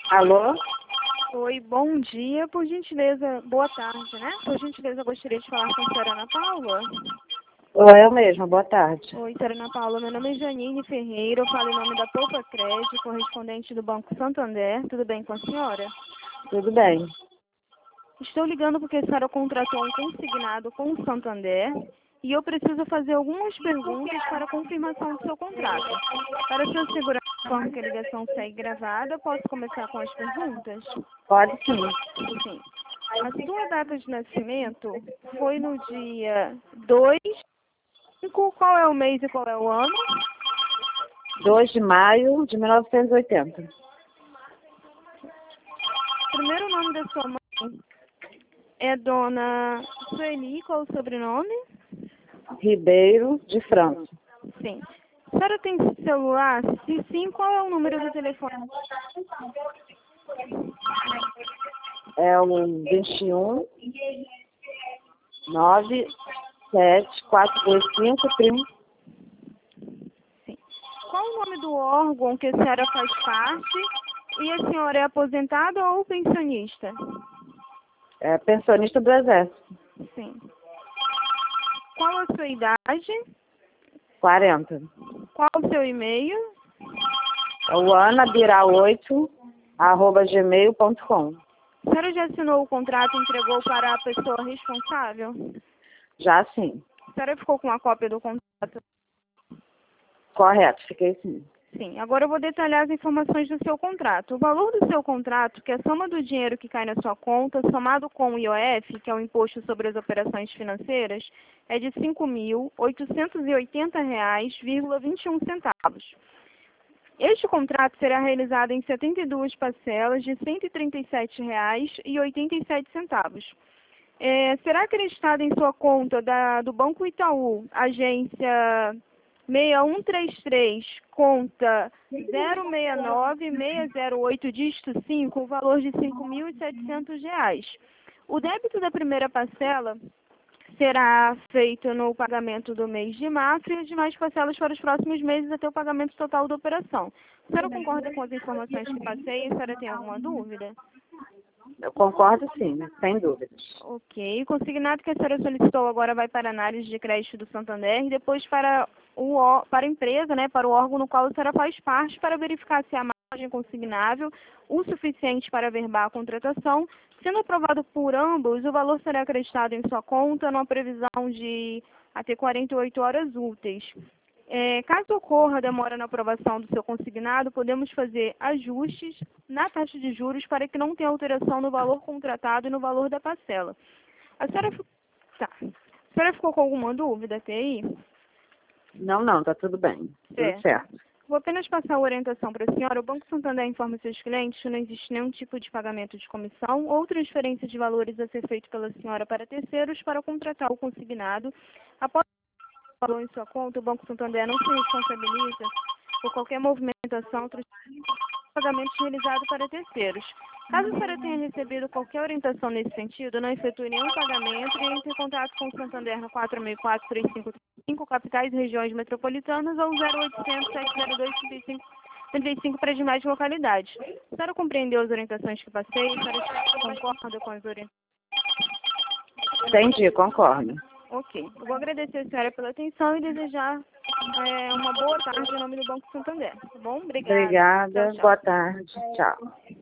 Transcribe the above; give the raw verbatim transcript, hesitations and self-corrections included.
Alô? Oi, bom dia. Por gentileza, boa tarde, né? Por gentileza, eu gostaria de falar com a senhora Ana Paula. Oi, eu mesma, boa tarde. Oi, senhora Ana Paula. Meu nome é Janine Ferreira. Eu falo em nome da Poupa Crédito, correspondente do Banco Santander. Tudo bem com a senhora? Tudo bem. Estou ligando porque a senhora contratou um consignado com o Santander e eu preciso fazer algumas perguntas para a confirmação do seu contrato. Para sua segurança, informo que a ligação segue gravada. Posso começar com as perguntas? Pode sim. Sim. A sua data de nascimento foi no dia dois, cinco, qual é o mês e qual é o ano? dois de maio de mil novecentos e oitenta. Primeiro nome da sua mãe é Dona Sueli, qual é o sobrenome? Ribeiro de França. Sim. A senhora tem celular? Se sim, qual é o número do telefone? É o vinte e um, nove, sete, quatro, dois, cinco, trinta. Sim. Qual o nome do órgão que a senhora faz parte e a senhora é aposentada ou pensionista? É pensionista do Exército. Sim. Qual a sua idade? quarenta. Qual o seu e-mail? É o anabira oito, arroba gmail ponto com. A senhora já assinou o contrato e entregou para a pessoa responsável? Já sim. A senhora ficou com a cópia do contrato? Correto, fiquei sim. Sim. Agora eu vou detalhar as informações do seu contrato. O valor do seu contrato, que é a soma do dinheiro que cai na sua conta, somado com o I O F, que é o Imposto sobre as Operações Financeiras, é de cinco mil oitocentos e oitenta reais e vinte e um centavos. Este contrato será realizado em setenta e duas parcelas de cento e trinta e sete reais e oitenta e sete centavos. É, será acreditado em sua conta da, do Banco Itaú, agência seis um três três, conta zero seis nove seis zero oito, dígito cinco, o valor de cinco mil e setecentos reais. O débito da primeira parcela será feito no pagamento do mês de março e as demais parcelas para os próximos meses até o pagamento total da operação. A senhora concorda com as informações que passei? A senhora tem alguma dúvida? Eu concordo sim, sem dúvidas. Ok. O consignado que a senhora solicitou agora vai para a análise de crédito do Santander e depois para, o, ó- para a empresa, né, para o órgão no qual a senhora faz parte, para verificar se a margem consignável o suficiente para averbar a contratação. Sendo aprovado por ambos, o valor será acreditado em sua conta numa previsão de até quarenta e oito horas úteis. É, caso ocorra demora na aprovação do seu consignado, podemos fazer ajustes na taxa de juros para que não tenha alteração no valor contratado e no valor da parcela. A senhora, fi- tá. A senhora ficou com alguma dúvida até aí? Não, não, tá tudo bem. Tudo Certo. certo. Vou apenas passar a orientação para a senhora. O Banco Santander informa seus clientes que não existe nenhum tipo de pagamento de comissão ou transferência de valores a ser feito pela senhora para terceiros para contratar o consignado. Após o valor em sua conta, o Banco Santander não se responsabiliza por qualquer movimentação ou pagamento realizado para terceiros. Caso a senhora tenha recebido qualquer orientação nesse sentido, não efetue nenhum pagamento e entre em contato com o Santander no quatro seis quatro, três cinco três cinco, capitais e regiões metropolitanas, ou zero oitocentos, sete zero dois, trinta e cinco, trinta e cinco para demais localidades. A senhora compreendeu as orientações que passei? A senhora concorda com as orientações? Entendi, concordo. Ok. Eu vou agradecer a senhora pela atenção e desejar é, uma boa tarde em nome do Banco Santander. Tá bom? Obrigada. Obrigada, Tchau, tchau. boa tarde, tchau.